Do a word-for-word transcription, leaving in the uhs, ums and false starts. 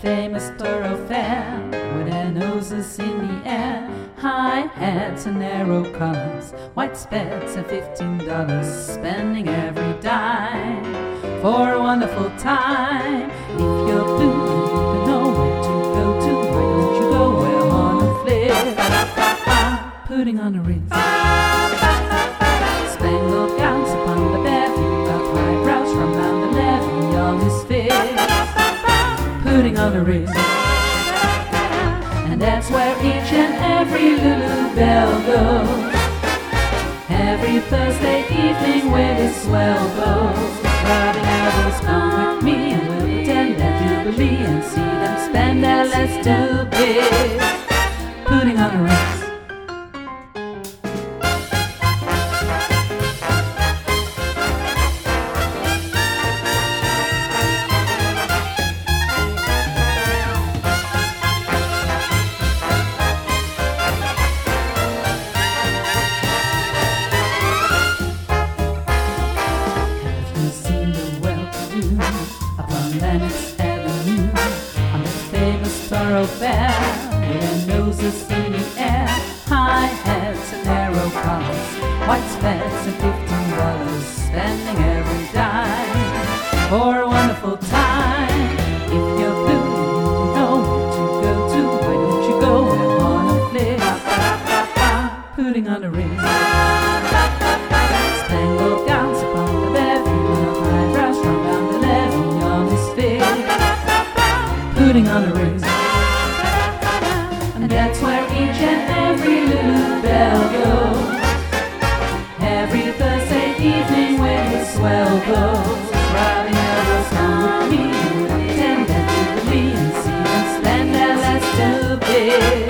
famous thoroughfare with their noses in the air, high hats and narrow collars, white spats and fifteen dollars, spending every dime for a wonderful time. If you're blue and you don't know where to go to, why don't you go where Honor flip? Putting on a wrist, spangled gowns upon the bevy of high brows from round the levee, young misfits. Putting on a wrist, and that's where each and every Lulu Belle goes. Every Thursday evening where the swell goes, rubbing elbows, come with me and we'll attend their jubilee and see them spend their last two bits. Putting on a wrist. Upon Lenox Avenue, on the famous thoroughfare, with their noses in the air, high hats and narrow collars, white spats and fifteen dollars, spending every dime for a wonderful time. If you're blue and you know where to go to, why don't you go where Honor flip? Putting on a ring, spangled gowns upon the bevy of high brows from down the levee, young misfits. Putting on a ring, and that's where each and every Lulu Belle goes. Every Thursday evening when the swell goes, rubbing elbows, come with me and attend that jubilee and see them spend their last two bits.